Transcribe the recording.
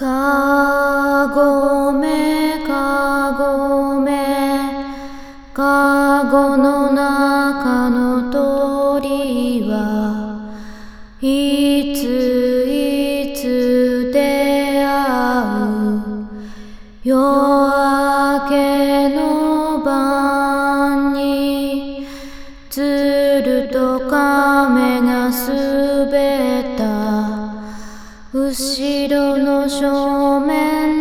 かごめかごめかごの中の鳥はいついつ出会う夜明けの晩につると亀が滑った後ろの正面